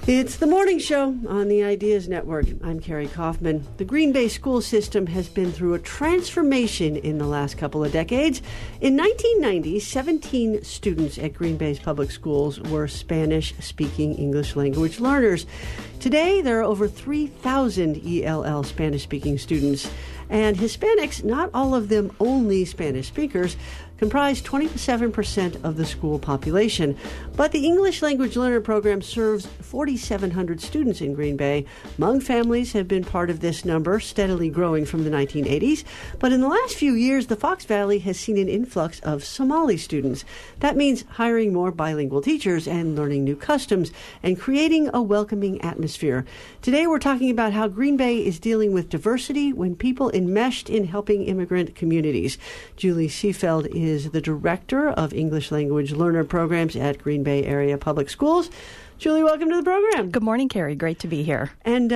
It's the morning show on the Ideas Network. I'm Carrie Kaufman. The Green Bay school system has been through a transformation in the last couple of decades. In 1990, 17 students at Green Bay's public schools were Spanish-speaking English language learners. Today, there are over 3,000 ELL Spanish-speaking students. And Hispanics, not all of them only Spanish speakers, comprise 27% of the school population. But the English Language Learner Program serves 4,700 students in Green Bay. Hmong families have been part of this number, steadily growing from the 1980s. But in the last few years, the Fox Valley has seen an influx of Somali students. That means hiring more bilingual teachers and learning new customs and creating a welcoming atmosphere. Today, we're talking about how Green Bay is dealing with diversity when people enmeshed in helping immigrant communities. Julie Seefeld is the Director of English Language Learner Programs at Green Bay Area Public Schools. Julie, welcome to the program. Good morning, Carrie. Great to be here. And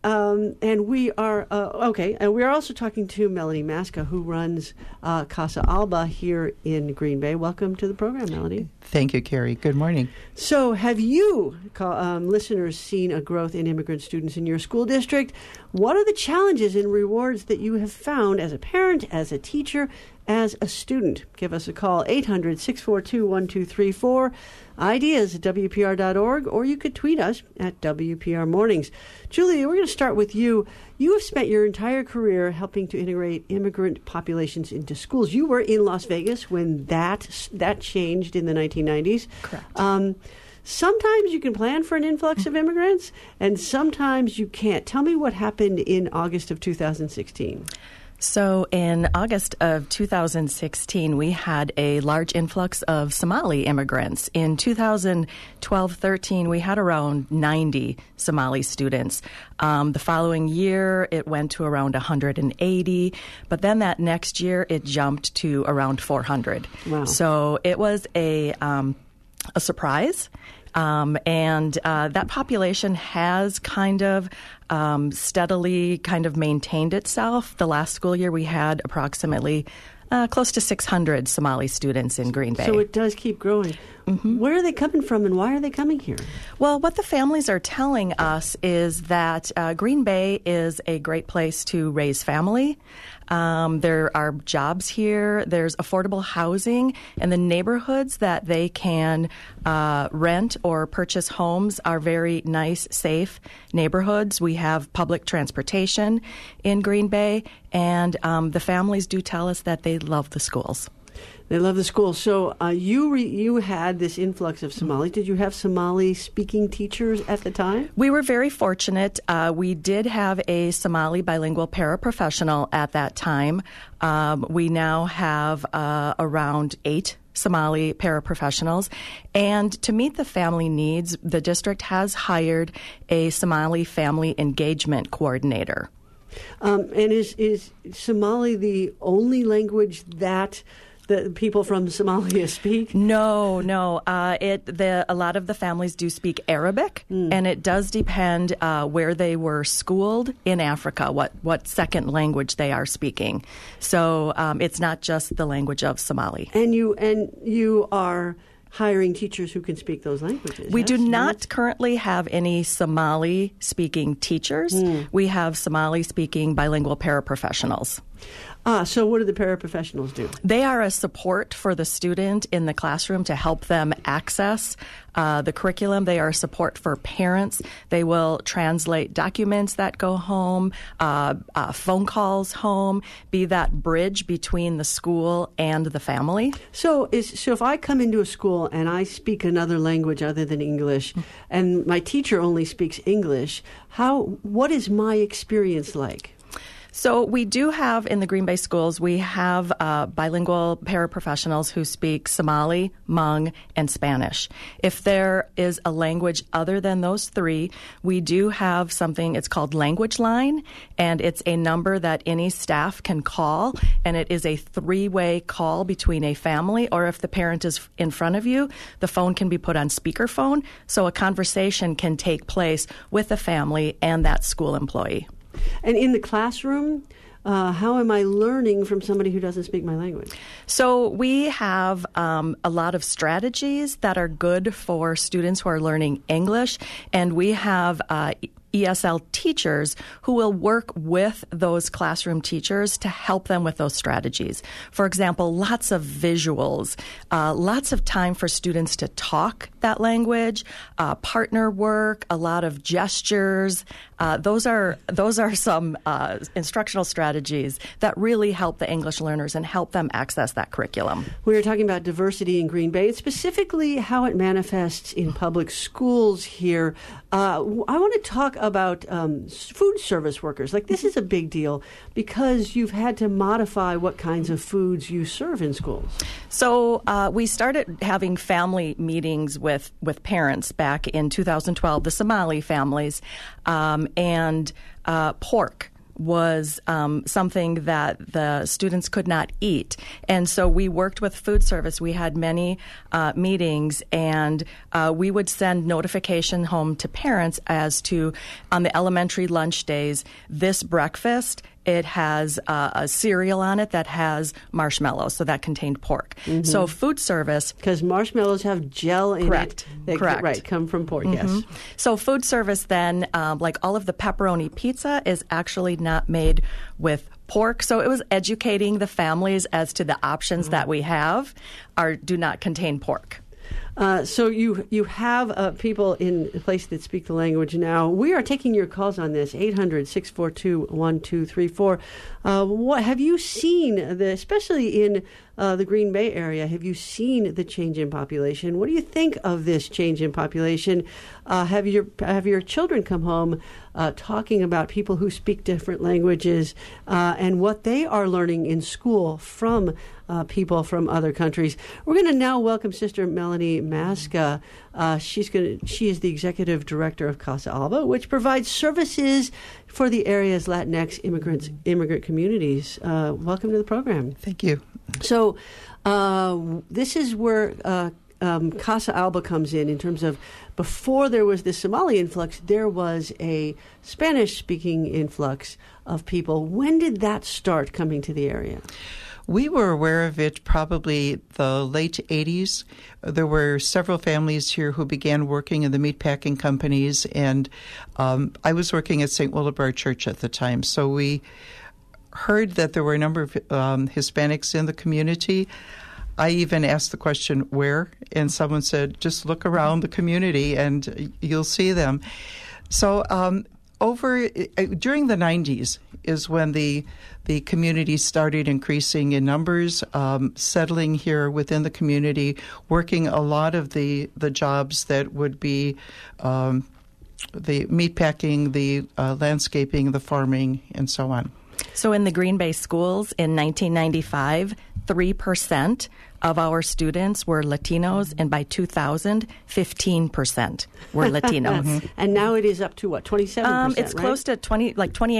we are And we are also talking to Melanie Masca, who runs Casa Alba here in Green Bay. Welcome to the program, Melanie. Thank you, Carrie. Good morning. So, have you, listeners, seen a growth in immigrant students in your school district? What are the challenges and rewards that you have found as a parent, as a teacher, as a student? Give us a call, 800-642-1234. Ideas at WPR.org, or you could tweet us at WPR Mornings. Julie, we're going to start with you. You have spent your entire career helping to integrate immigrant populations into schools. You were in Las Vegas when that changed in the 1990s. Correct. Sometimes you can plan for an influx of immigrants, and sometimes you can't. Tell me what happened in August of 2016. So in August of 2016, we had a large influx of Somali immigrants. In 2012-13, we had around 90 Somali students. The following year, it went to around 180. But then that next year, it jumped to around 400. Wow. So it was a surprise. And that population has kind of steadily kind of maintained itself. The last school year, we had approximately close to 600 Somali students in Green Bay. So it does keep growing. Mm-hmm. Where are they coming from, and why are they coming here? Well, what the families are telling us is that Green Bay is a great place to raise family. There are jobs here. There's affordable housing, and the neighborhoods that they can rent or purchase homes are very nice, safe neighborhoods. We have public transportation in Green Bay, and the families do tell us that they love the schools. They love the school. So you had this influx of Somali. Did you have Somali-speaking teachers at the time? We were very fortunate. We did have a Somali bilingual paraprofessional at that time. We now have around 8 Somali paraprofessionals. And to meet the family needs, the district has hired a Somali family engagement coordinator. And is Somali the only language that the people from Somalia speak? No. A lot of the families do speak Arabic, and it does depend where they were schooled in Africa, what second language they are speaking. So it's not just the language of Somali. And you are hiring teachers who can speak those languages. We do not currently have any Somali-speaking teachers. We have Somali-speaking bilingual paraprofessionals. So what do the paraprofessionals do? They are a support for the student in the classroom to help them access the curriculum. They are a support for parents. They will translate documents that go home, phone calls home, be that bridge between the school and the family. So if I come into a school and I speak another language other than English, and my teacher only speaks English, what is my experience like? So we do have in the Green Bay schools, we have bilingual paraprofessionals who speak Somali, Hmong, and Spanish. If there is a language other than those three, we do have something, it's called Language Line, and it's a number that any staff can call, and it is a 3-way call between a family, or if the parent is in front of you, the phone can be put on speakerphone, so a conversation can take place with the family and that school employee. And in the classroom, how am I learning from somebody who doesn't speak my language? So we have a lot of strategies that are good for students who are learning English, and we have ESL teachers who will work with those classroom teachers to help them with those strategies. For example, lots of visuals, lots of time for students to talk that language, partner work, a lot of gestures. Those are some instructional strategies that really help the English learners and help them access that curriculum. We were talking about diversity in Green Bay, and specifically how it manifests in public schools here. I want to talk about food service workers. Like, this is a big deal because you've had to modify what kinds of foods you serve in schools. So we started having family meetings with parents back in 2012, the Somali families, and pork was something that the students could not eat. And so we worked with food service. We had many meetings, and we would send notification home to parents as to, on the elementary lunch days, this breakfast, it has a cereal on it that has marshmallows, so that contained pork. Mm-hmm. So food service... Because marshmallows have gel in Correct. it. They Correct. Right, come from pork, mm-hmm. yes. So food service then, like all of the pepperoni pizza, is actually not made with pork. So it was educating the families as to the options that we have do not contain pork. So you have people in place that speak the language now. We are taking your calls on this, 800-642-1234. What have you seen, especially in the Green Bay area, have you seen the change in population? What do you think of this change in population? Have your children come home talking about people who speak different languages and what they are learning in school from people from other countries? We're going to now welcome Sister Melanie Masca. She is the executive director of Casa Alba, which provides services for the area's Latinx immigrant communities. Welcome to the program. Thank you. So this is where Casa Alba comes in terms of, before there was the Somali influx, there was a Spanish-speaking influx of people. When did that start coming to the area? We were aware of it probably the late 80s. There were several families here who began working in the meatpacking companies, and I was working at St. Willibard Church at the time. So we heard that there were a number of Hispanics in the community. I even asked the question, where? And someone said, just look around the community and you'll see them. So during the 90s is when the community started increasing in numbers, settling here within the community, working a lot of the jobs that would be the meatpacking, the landscaping, the farming, and so on. So in the Green Bay schools in 1995, 3% of our students were Latinos, and by 2000, 15% were Latinos. Mm-hmm. And now it is up to what, 27%? It's right? close to 28%,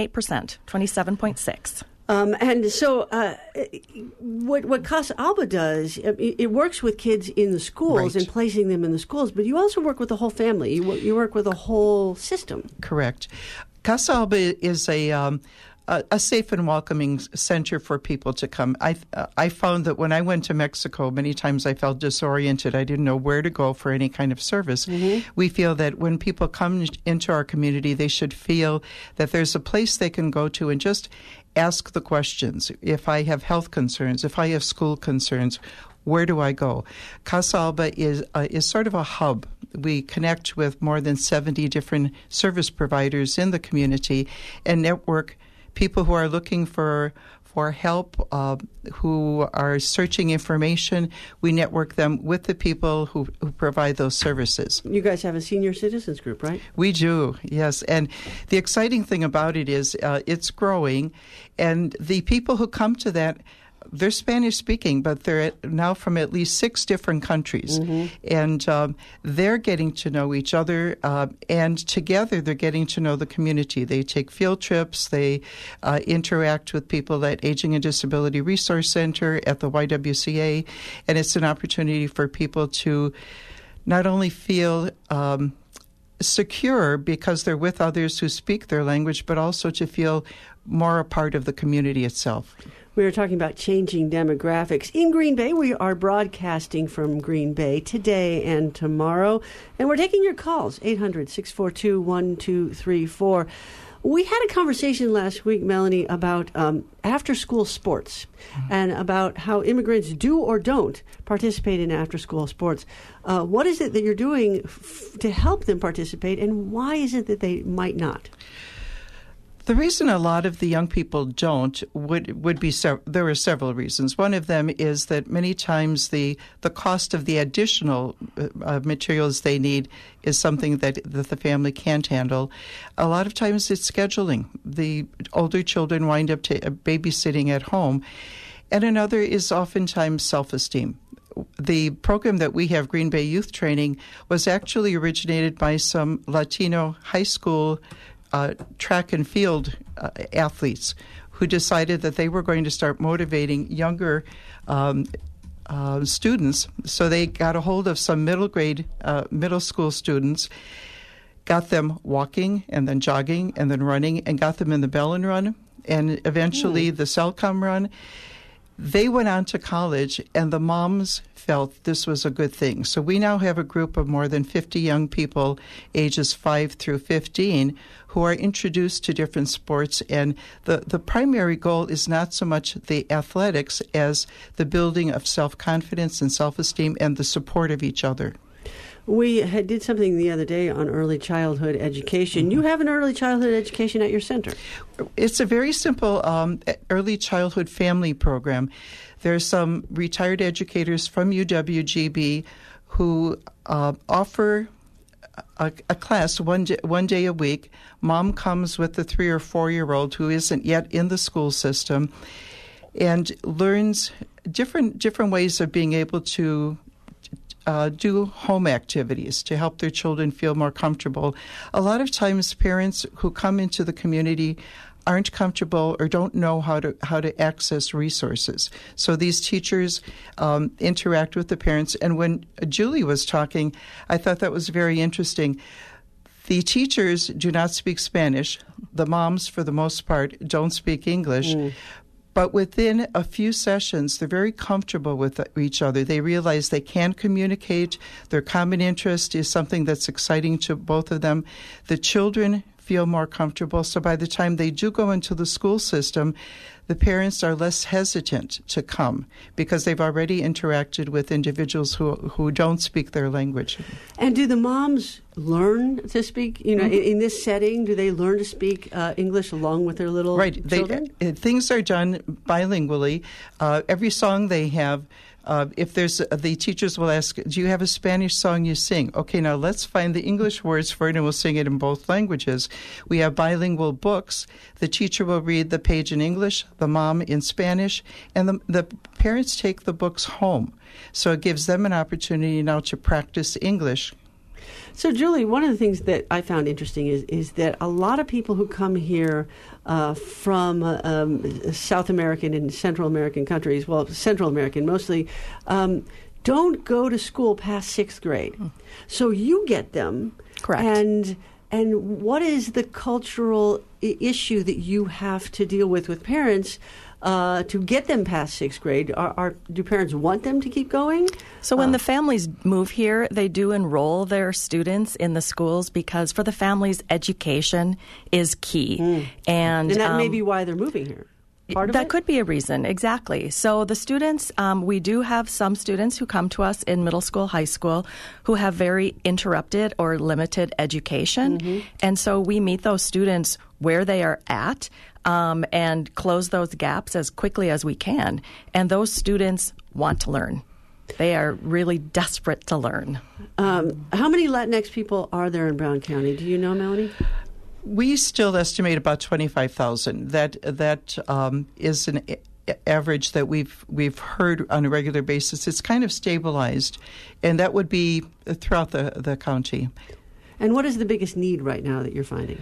27.6%. And so what Casa Alba does, it works with kids in the schools and placing them in the schools, but you also work with the whole family. You work with a whole system. Correct. Casa Alba is a safe and welcoming center for people to come. I found that when I went to Mexico, many times I felt disoriented. I didn't know where to go for any kind of service. Mm-hmm. We feel that when people come into our community, they should feel that there's a place they can go to and just ask the questions. If I have health concerns, if I have school concerns, where do I go? Casa Alba is sort of a hub. We connect with more than 70 different service providers in the community and network people who are looking for help, who are searching information. We network them with the people who provide those services. You guys have a senior citizens group, right? We do, yes. And the exciting thing about it is it's growing, and the people who come to that, they're Spanish-speaking, but they're now from at least 6 different countries. Mm-hmm. And they're getting to know each other, and together they're getting to know the community. They take field trips. They interact with people at Aging and Disability Resource Center, at the YWCA, and it's an opportunity for people to not only feel secure because they're with others who speak their language, but also to feel more a part of the community itself. We are talking about changing demographics. In Green Bay, we are broadcasting from Green Bay today and tomorrow, and we're taking your calls, 800-642-1234. We had a conversation last week, Melanie, about after-school sports and about how immigrants do or don't participate in after-school sports. What is it that you're doing to help them participate, and why is it that they might not? The reason a lot of the young people don't would be there are several reasons. One of them is that many times the cost of the additional materials they need is something that the family can't handle. A lot of times it's scheduling. The older children wind up babysitting at home. And another is oftentimes self-esteem. The program that we have, Green Bay Youth Training, was actually originated by some Latino high school track and field athletes who decided that they were going to start motivating younger students. So they got a hold of some middle school students, got them walking and then jogging and then running, and got them in the Bellin Run and eventually the Selcom Run. They went on to college, and the moms felt this was a good thing. So we now have a group of more than 50 young people, ages 5 through 15, who are introduced to different sports. And the primary goal is not so much the athletics as the building of self-confidence and self-esteem and the support of each other. We did something the other day on early childhood education. You have an early childhood education at your center. It's a very simple early childhood family program. There are some retired educators from UWGB who offer a class one day a week. Mom comes with the 3 or 4-year-old who isn't yet in the school system and learns different ways of being able to do home activities to help their children feel more comfortable. A lot of times parents who come into the community aren't comfortable or don't know how to access resources. So these teachers interact with the parents. And when Julie was talking, I thought that was very interesting. The teachers do not speak Spanish. The moms, for the most part, don't speak English. But within a few sessions, they're very comfortable with each other. They realize they can communicate. Their common interest is something that's exciting to both of them. The children feel more comfortable. So by the time they do go into the school system, the parents are less hesitant to come because they've already interacted with individuals who don't speak their language. And do the moms learn to speak, in this setting, do they learn to speak English along with their little children? Things are done bilingually. Every song they have, if there's the teachers will ask, do you have a Spanish song you sing? Okay, now let's find the English words for it, and we'll sing it in both languages. We have bilingual books. The teacher will read the page in English, the mom in Spanish, and the parents take the books home. So it gives them an opportunity now to practice English. So, Julie, one of the things that I found interesting is that a lot of people who come here from South American and Central American countries, well, Central American mostly, don't go to school past 6th grade. So you get them. Correct. And what is the cultural issue that you have to deal with parents to get them past 6th grade? Do parents want them to keep going? So when the families move here, they do enroll their students in the schools because for the families, education is key. And that may be why they're moving here. That could be a reason, exactly. So the students, we do have some students who come to us in middle school, high school, who have very interrupted or limited education. And so we meet those students where they are at and close those gaps as quickly as we can. And those students want to learn. They are really desperate to learn. How many Latinx people are there in Brown County? Do you know, Melanie? We still estimate about 25,000. That is an average that we've heard on a regular basis. It's kind of stabilized, and that would be throughout the county. And what is the biggest need right now that you're finding?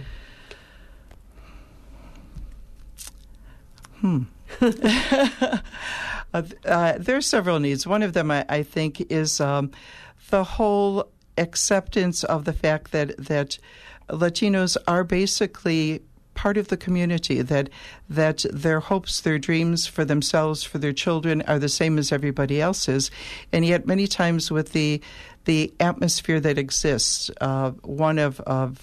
There are several needs. One of them, I think, is the whole acceptance of the fact that Latinos are basically part of the community, that their hopes, their dreams for themselves, for their children are the same as everybody else's, and yet many times with the atmosphere that exists, one of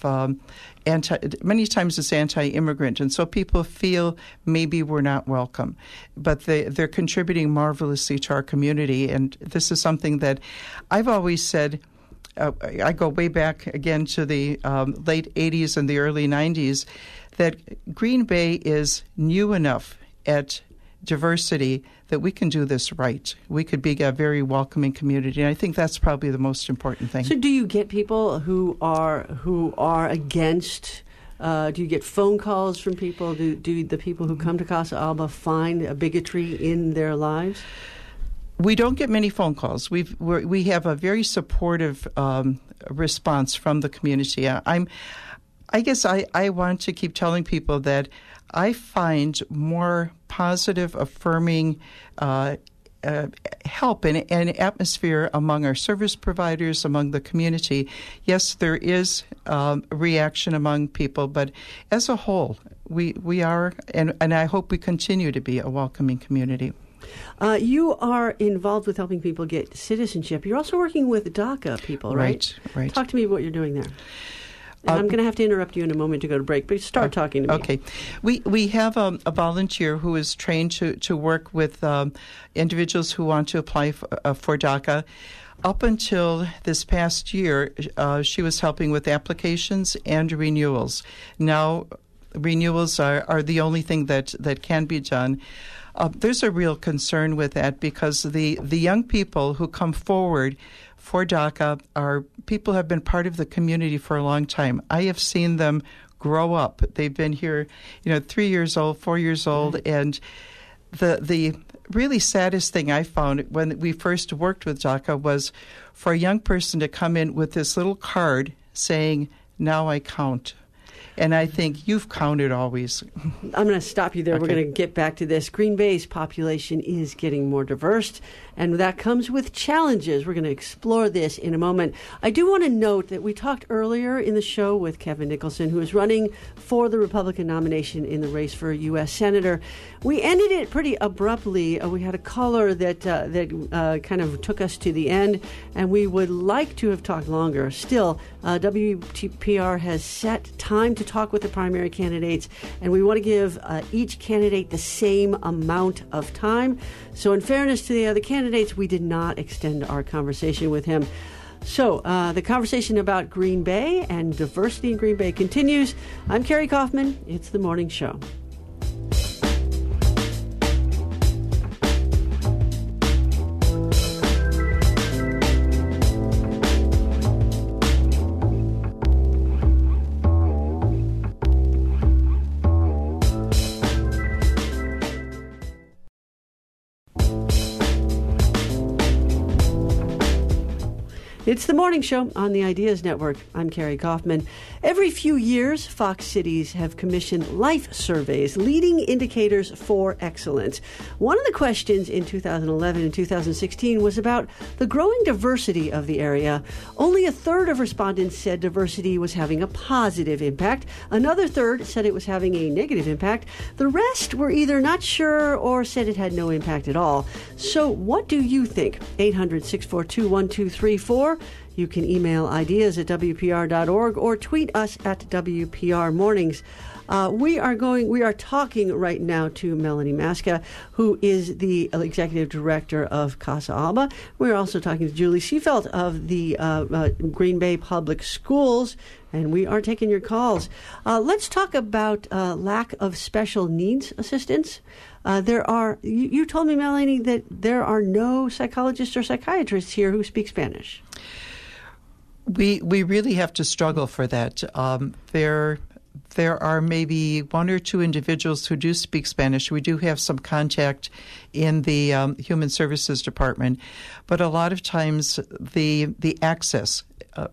many times it's anti-immigrant, and so people feel maybe we're not welcome, but they're contributing marvelously to our community, and this is something that I've always said. I go way back again to the late 80s and the early 90s, that Green Bay is new enough at diversity that we can do this right. We could be a very welcoming community, and I think that's probably the most important thing. So do you get people who are against? Do you get phone calls from people? Do the people who come to Casa Alba find a bigotry in their lives? We don't get many phone calls. We have a very supportive response from the community. I guess I want to keep telling people that I find more positive, affirming help and atmosphere among our service providers, among the community. Yes, there is reaction among people, but as a whole, we are, and I hope we continue to be, a welcoming community. You are involved with helping people get citizenship. You're also working with DACA people, right? Right. Talk to me about what you're doing there. And I'm going to have to interrupt you in a moment to go to break, but start talking to me. Okay. We have a volunteer who is trained to work with individuals who want to apply for DACA. Up until this past year, she was helping with applications and renewals. Now, renewals are the only thing that can be done. There's a real concern with that because the young people who come forward for DACA are people who have been part of the community for a long time. I have seen them grow up. They've been here, 3 years old, 4 years old, and the really saddest thing I found when we first worked with DACA was for a young person to come in with this little card saying, "Now I count." And I think you've counted always. I'm going to stop you there. Okay. We're going to get back to this. Green Bay's population is getting more diverse, and that comes with challenges. We're going to explore this in a moment. I do want to note that we talked earlier in the show with Kevin Nicholson, who is running for the Republican nomination in the race for U.S. Senator. We ended it pretty abruptly. We had a caller that kind of took us to the end, and we would like to have talked longer. Still, WPR has set time to talk with the primary candidates, and we want to give each candidate the same amount of time. So in fairness to the other candidates, we did not extend our conversation with him. So the conversation about Green Bay and diversity in Green Bay continues. I'm Carrie Kaufman. It's The Morning Show. It's The Morning Show on the Ideas Network. I'm Carrie Kaufman. Every few years, Fox cities have commissioned life surveys, leading indicators for excellence. One of the questions in 2011 and 2016 was about the growing diversity of the area. Only a third of respondents said diversity was having a positive impact. Another third said it was having a negative impact. The rest were either not sure or said it had no impact at all. So what do you think? 800-642-1234. You can email ideas at WPR.org or tweet us at WPR Mornings. We are talking right now to Melanie Maska, who is the executive director of Casa Alba. We're also talking to Julie Seefeld of the Green Bay Public Schools, and we are taking your calls. Let's talk about lack of special needs assistance. You told me, Melanie, that there are no psychologists or psychiatrists here who speak Spanish. We really have to struggle for that. There are maybe one or two individuals who do speak Spanish. We do have some contact in the Human Services Department, but a lot of times the access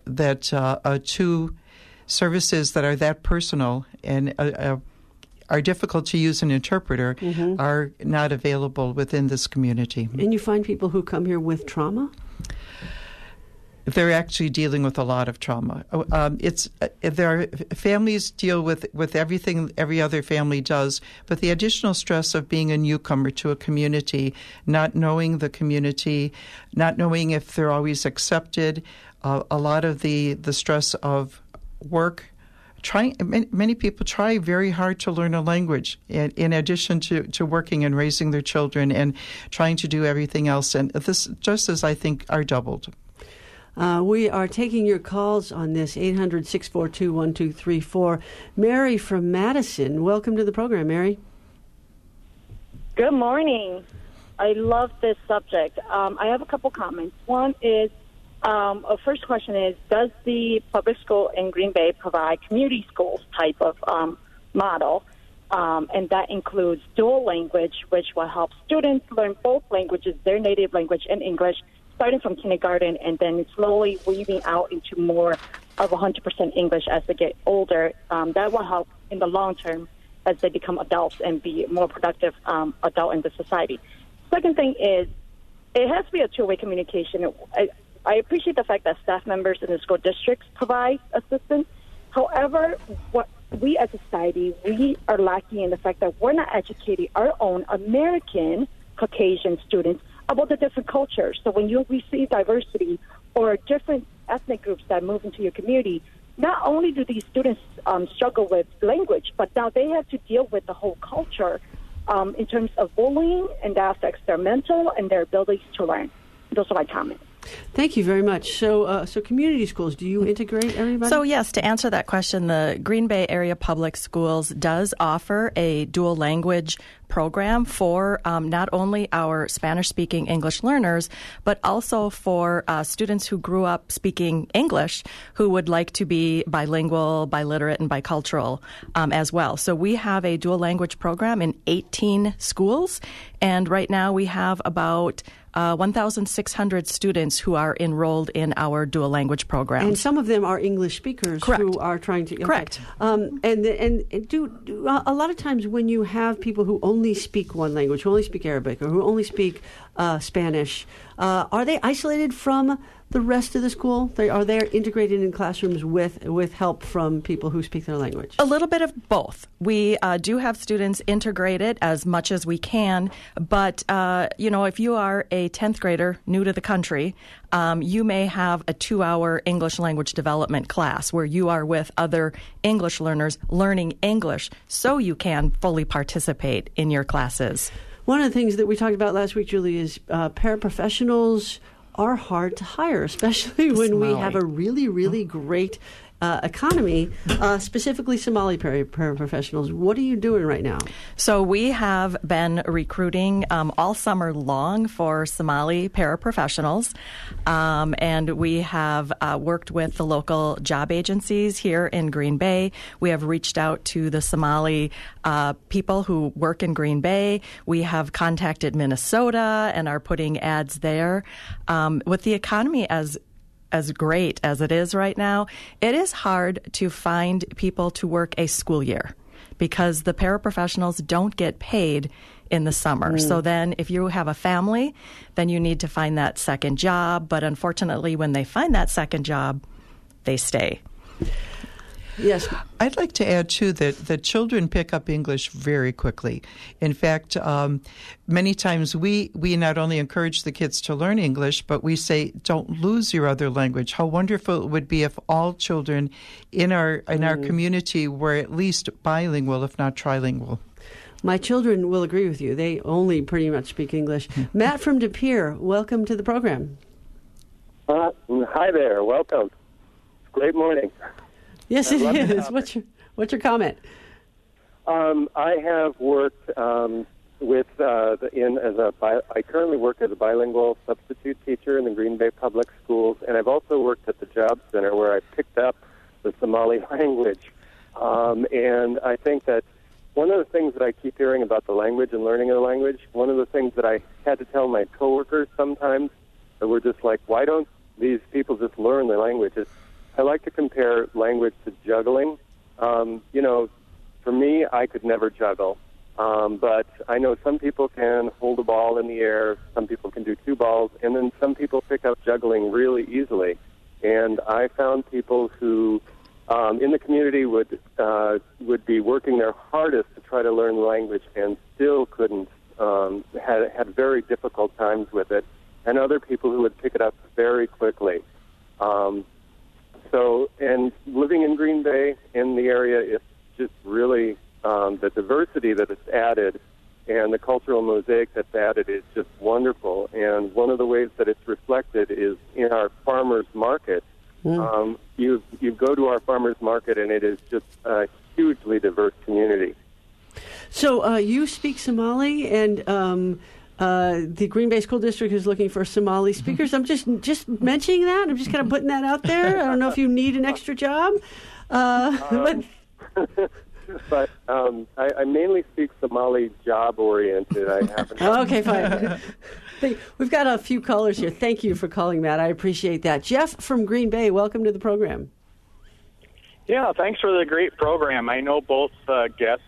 to services that are that personal and are difficult to use an interpreter are not available within this community. And you find people who come here with trauma? they're actually dealing with a lot of trauma. Families deal with everything every other family does, but the additional stress of being a newcomer to a community, not knowing the community, not knowing if they're always accepted, a lot of the stress of work. Many people try very hard to learn a language in addition to working and raising their children and trying to do everything else. And this, just as I think, are doubled. We are taking your calls on this, 800-642-1234. Mary from Madison, welcome to the program, Mary. Good morning. I love this subject. I have a couple comments. One is, first question is, does the public school in Green Bay provide community schools type of model? And that includes dual language, which will help students learn both languages, their native language and English, starting from kindergarten and then slowly weaving out into more of 100% English as they get older. That will help in the long term as they become adults and be more productive adult in the society. Second thing is, it has to be a two-way communication. I appreciate the fact that staff members in the school districts provide assistance. However, what we as a society, we are lacking in the fact that we're not educating our own American Caucasian students about the different cultures. So when you receive diversity or different ethnic groups that move into your community, not only do these students struggle with language, but now they have to deal with the whole culture in terms of bullying, and that affects their mental and their abilities to learn. Those are my comments. Thank you very much. So community schools, do you integrate everybody? So, yes, to answer that question, the Green Bay Area Public Schools does offer a dual language program for not only our Spanish-speaking English learners, but also for students who grew up speaking English who would like to be bilingual, biliterate, and bicultural as well. So we have a dual language program in 18 schools, and right now we have about 1,600 students who are enrolled in our dual language program. And some of them are English speakers. Correct. Who are trying to... Okay. Correct. And do a lot of times when you have people who only speak one language, who only speak Arabic, or who only speak Spanish, are they isolated from the rest of the school? Are they integrated in classrooms with help from people who speak their language? A little bit of both. We do have students integrated as much as we can, but if you are a 10th grader new to the country, you may have a 2-hour English language development class where you are with other English learners learning English so you can fully participate in your classes. One of the things that we talked about last week, Julie, is paraprofessionals are hard to hire, especially when we have a really, really great economy, specifically Somali paraprofessionals. What are you doing right now? So we have been recruiting all summer long for Somali paraprofessionals, and we have worked with the local job agencies here in Green Bay. We have reached out to the Somali people who work in Green Bay. We have contacted Minnesota and are putting ads there. With the economy as great as it is right now, it is hard to find people to work a school year because the paraprofessionals don't get paid in the summer. So then if you have a family, then you need to find that second job. But unfortunately, when they find that second job, they stay. Yes. I'd like to add, too, that the children pick up English very quickly. In fact, many times we not only encourage the kids to learn English, but we say, don't lose your other language. How wonderful it would be if all children in our community were at least bilingual, if not trilingual. My children will agree with you. They only pretty much speak English. Matt from De Pere, welcome to the program. Hi there. Welcome. Great morning. Yes, it is. What's your comment? I have worked I currently work as a bilingual substitute teacher in the Green Bay Public Schools, and I've also worked at the Job Center where I picked up the Somali language. And I think that one of the things that I keep hearing about the language and learning of the language, one of the things that I had to tell my coworkers sometimes, that were just like, why don't these people just learn their language? I like to compare language to juggling. For me, I could never juggle. But I know some people can hold a ball in the air, some people can do 2 balls, and then some people pick up juggling really easily. And I found people who in the community would be working their hardest to try to learn the language and still couldn't, had very difficult times with it, and other people who would pick it up very quickly. And living in Green Bay, in the area, it's just really the diversity that it's added and the cultural mosaic that's added is just wonderful. And one of the ways that it's reflected is in our farmers market. You go to our farmers market, and it is just a hugely diverse community. So you speak Somali, and the Green Bay School District is looking for Somali speakers. I'm just mentioning that. I'm just kind of putting that out there. I don't know if you need an extra job. But I mainly speak Somali job-oriented. I haven't. Okay, fine. We've got a few callers here. Thank you for calling, Matt. I appreciate that. Jeff from Green Bay, welcome to the program. Yeah, thanks for the great program. I know both guests,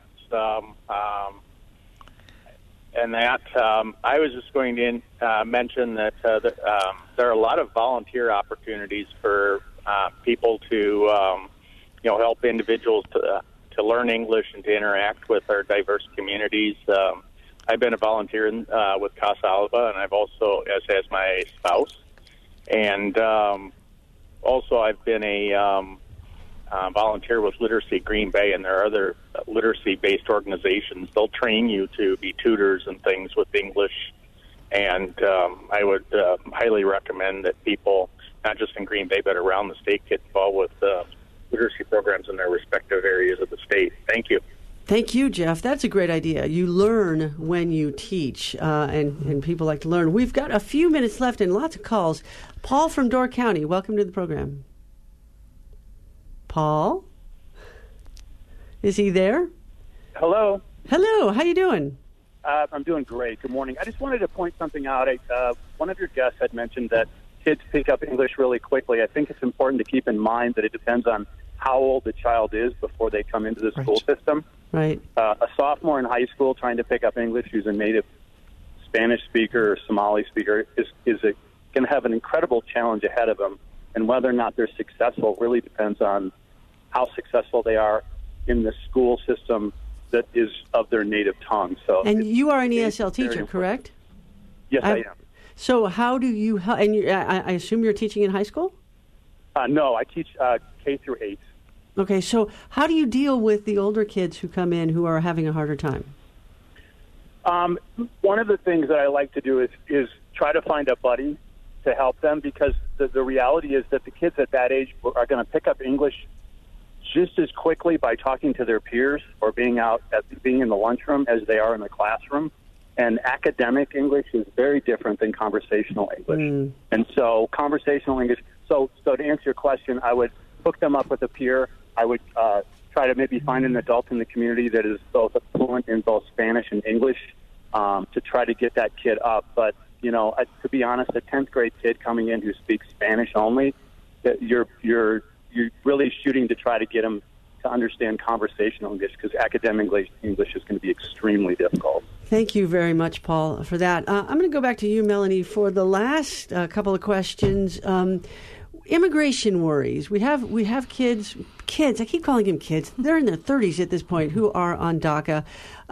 and that I was just going to mention that there are a lot of volunteer opportunities for people to help individuals to learn English and to interact with our diverse communities. I've been a volunteer with Casa Alba, and I've also, as has my spouse. And also I've been a volunteer with Literacy Green Bay, and there are other literacy-based organizations. They'll train you to be tutors and things with English. And I would highly recommend that people, not just in Green Bay, but around the state, get involved with literacy programs in their respective areas of the state. Thank you. Thank you, Jeff. That's a great idea. You learn when you teach, and people like to learn. We've got a few minutes left and lots of calls. Paul from Door County, welcome to the program. Paul? Is he there? Hello. Hello. How you doing? I'm doing great. Good morning. I just wanted to point something out. One of your guests had mentioned that kids pick up English really quickly. I think it's important to keep in mind that it depends on how old the child is before they come into the school system. Right. A sophomore in high school trying to pick up English who's a native Spanish speaker or Somali speaker is going to have an incredible challenge ahead of them. And whether or not they're successful really depends on how successful they are in the school system that is of their native tongue. So, and you are an ESL teacher, correct? Yes, I am. So how do you help? And I assume you're teaching in high school? No, I teach K through 8. Okay, so how do you deal with the older kids who come in who are having a harder time? One of the things that I like to do is try to find a buddy to help them, because the reality is that the kids at that age are going to pick up English just as quickly by talking to their peers or being in the lunchroom as they are in the classroom. And academic English is very different than conversational English. And so conversational English, so to answer your question, I would hook them up with a peer. I would try to maybe find an adult in the community that is both fluent in both Spanish and English to try to get that kid up. But, to be honest, a 10th grade kid coming in who speaks Spanish only, you're really shooting to try to get them to understand conversational English, because academic English is going to be extremely difficult. Thank you very much, Paul, for that. I'm going to go back to you, Melanie, for the last couple of questions. Immigration worries. We have kids. I keep calling them kids. They're in their 30s at this point who are on DACA.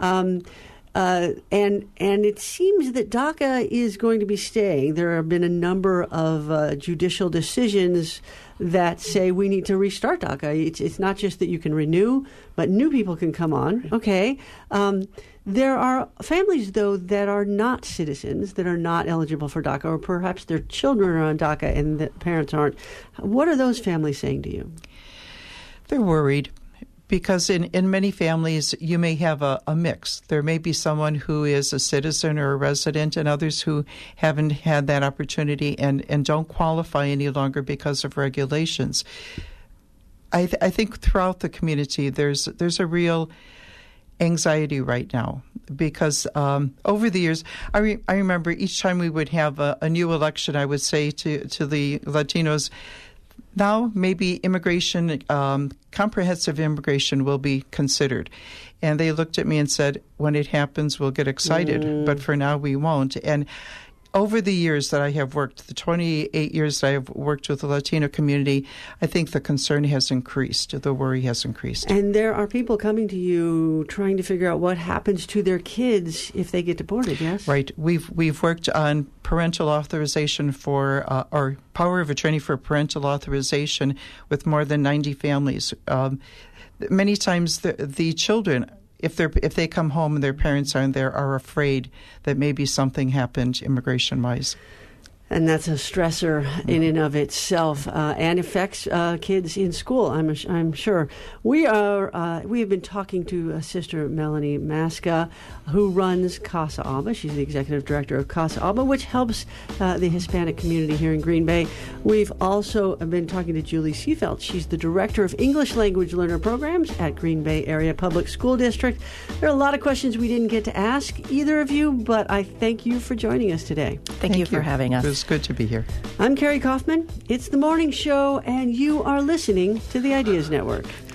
And it seems that DACA is going to be staying. There have been a number of judicial decisions that say we need to restart DACA. It's not just that you can renew, but new people can come on. Okay. There are families, though, that are not citizens, that are not eligible for DACA, or perhaps their children are on DACA and the parents aren't. What are those families saying to you? They're worried. Because in many families, you may have a mix. There may be someone who is a citizen or a resident, and others who haven't had that opportunity and don't qualify any longer because of regulations. I think throughout the community, there's a real anxiety right now, because over the years, I remember each time we would have a new election, I would say to the Latinos, now maybe immigration, comprehensive immigration will be considered. And they looked at me and said, when it happens, we'll get excited, but for now we won't. And over the years that I have worked, the 28 years that I have worked with the Latino community, I think the concern has increased, the worry has increased. And there are people coming to you trying to figure out what happens to their kids if they get deported, yes? Right. We've worked on parental authorization for, or power of attorney for parental authorization with more than 90 families. Many times the children, if they come home and their parents aren't there, are afraid that maybe something happened immigration-wise. And that's a stressor in and of itself, and affects kids in school, I'm sure. We have been talking to Sister Melanie Masca, who runs Casa Alba. She's the executive director of Casa Alba, which helps the Hispanic community here in Green Bay. We've also been talking to Julie Seefeld. She's the director of English Language Learner Programs at Green Bay Area Public School District. There are a lot of questions we didn't get to ask either of you, but I thank you for joining us today. Thank you for having us. It's good to be here. I'm Carrie Kaufman. It's the morning show, and you are listening to the Ideas Network.